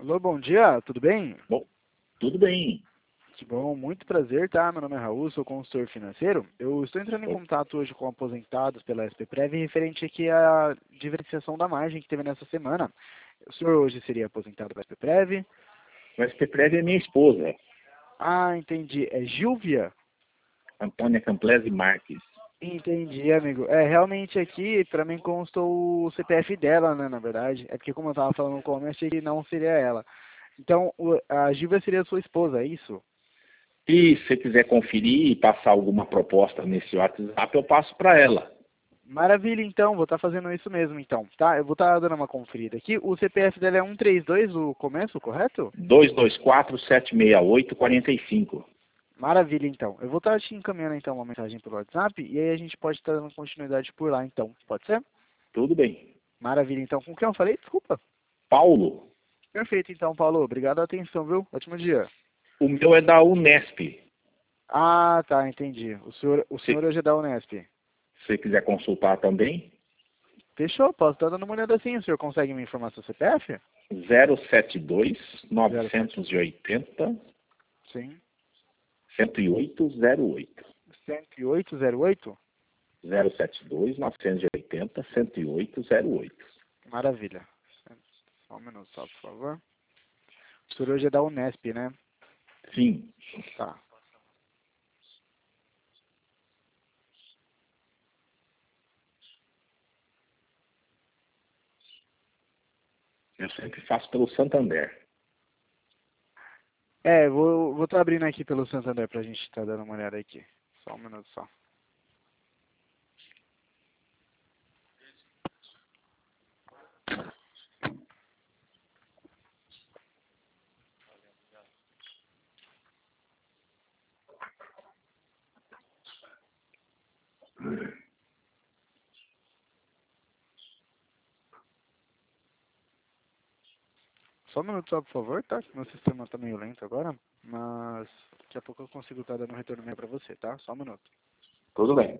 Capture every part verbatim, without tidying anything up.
Alô, bom dia, tudo bem? Bom, tudo bem. Que bom, muito prazer, tá? Meu nome é Raul, sou consultor financeiro. Eu estou entrando em O contato hoje com aposentados pela S P Prev referente aqui à diferenciação da margem que teve nessa semana. O senhor hoje seria aposentado pela S P Prev? o S P Prev é minha esposa, Ah, entendi. É Gilvia? Antônia Camplese Marques. Entendi, amigo. É, realmente aqui, para mim constou o C P F dela, né, na verdade. É porque como eu tava falando no começo, achei que não seria ela. Então, o- a Gilvia seria sua esposa, é isso? E se você quiser conferir e passar alguma proposta nesse WhatsApp, eu passo para ela. Maravilha, então, vou estar fazendo isso mesmo, então, tá? Eu vou estar dando uma conferida aqui. O C P F dela é um três dois, o começo, correto? dois dois quatro, sete seis oito, quatro cinco. Maravilha, então. Eu vou estar te encaminhando, então, uma mensagem pelo WhatsApp e aí a gente pode estar dando continuidade por lá, então. Pode ser? Tudo bem. Maravilha, então. Com quem eu falei? Desculpa. Paulo, Perfeito, então, Paulo. Obrigado pela atenção, viu? Ótimo dia. o meu é da Unesp. Ah, tá, entendi. O senhor, o Se senhor hoje é da Unesp. você quiser consultar também, Fechou, posso estar dando uma olhada assim. O senhor consegue me informar seu C P F? zero sete dois, Zero sete. novecentos e oitenta, Sim. cento e oito zero oito. cento e oito zero oito? zero sete dois, novecentos e oitenta, cento e oito zero oito. Maravilha. Só um minuto, só, por favor. O senhor hoje é da Unesp, né? Sim. Tá. Eu sempre faço pelo Santander. É, vou vou estar abrindo aqui pelo Santander pra gente estar dando uma olhada aqui. Só um minuto só. Só um minuto só, por favor, tá? Que meu sistema tá meio lento agora, mas daqui a pouco eu consigo estar dando um retorno meio pra você, tá? Só um minuto. Tudo bem.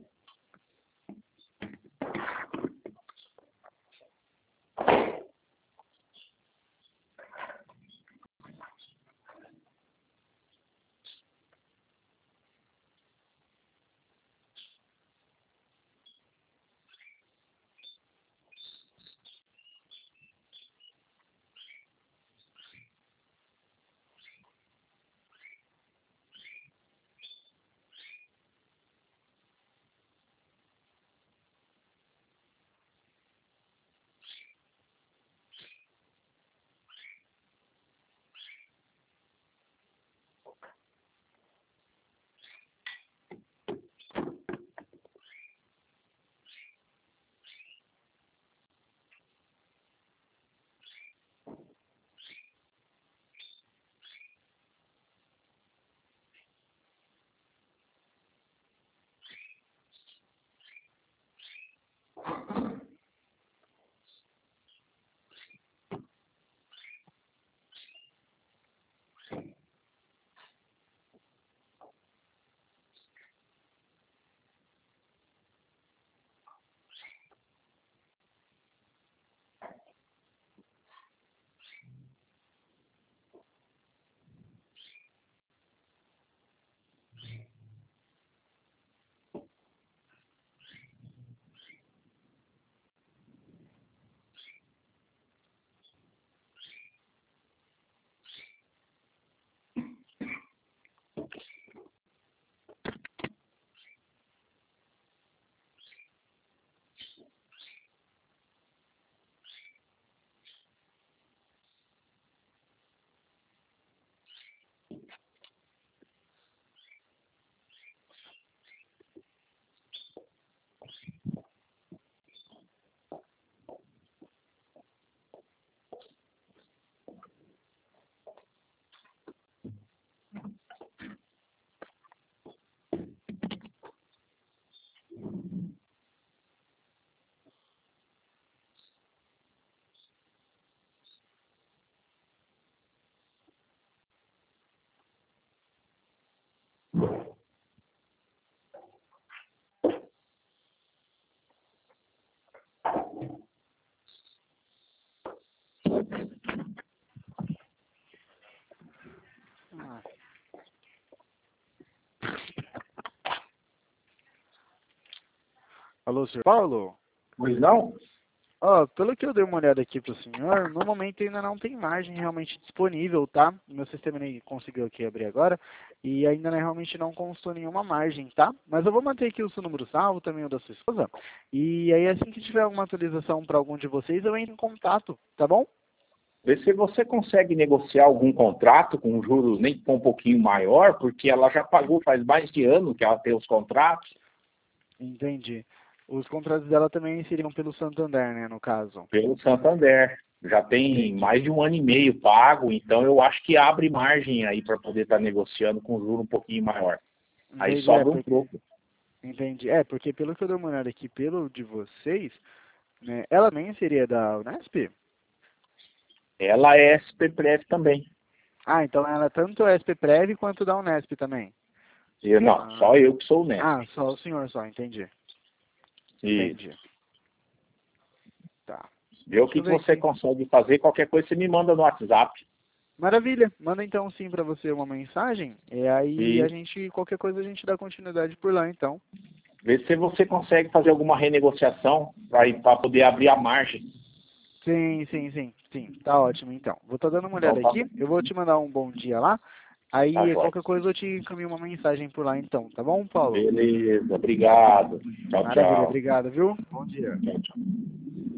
Alô, senhor Paulo? Pois não? Ó, pelo que eu dei uma olhada aqui pro senhor, no momento ainda não tem margem realmente disponível, tá? Meu sistema nem conseguiu aqui abrir agora e ainda né, realmente não constou nenhuma margem, tá? Mas eu vou manter aqui o seu número salvo, também o da sua esposa. E aí assim que tiver alguma atualização para algum de vocês, eu entro em contato, tá bom? Vê se você consegue negociar algum contrato com juros nem que um pouquinho maior, porque ela já pagou faz mais de ano que ela tem os contratos. Entendi. Os contratos dela também seriam pelo Santander, né, no caso. Pelo Santander. Já tem Entendi. mais de um ano e meio pago, então eu acho que abre margem aí para poder estar negociando com juro um pouquinho maior. Aí Entendi, é, sobra um porque... troco. Entendi. É, porque pelo que eu dei uma olhada aqui, pelo de vocês, né, ela nem seria da Unesp? Ela é S P Prev também. Ah, então ela é tanto S P Prev quanto da Unesp também. Eu, não, Ah, só eu que sou o Nesp. ah, só o senhor só, entendi. Isso. Entendi. Tá. Vê o Deixa que, eu que ver você aqui. consegue fazer, qualquer coisa você me manda no WhatsApp. Maravilha. Manda então sim para você uma mensagem. E aí a E gente, qualquer coisa a gente dá continuidade por lá então. vê se você consegue fazer alguma renegociação para poder abrir a margem. Sim, sim, sim, sim. Tá ótimo então. Vou estar dando uma Então olhada tá aqui. bom. Eu vou te mandar um bom dia lá. Tá Aí jóia. qualquer coisa eu te encaminho uma mensagem por lá então, tá bom, Paulo? Beleza, obrigado. Tchau, Maravilha, tchau. obrigado, viu? Bom dia. Tchau, tchau.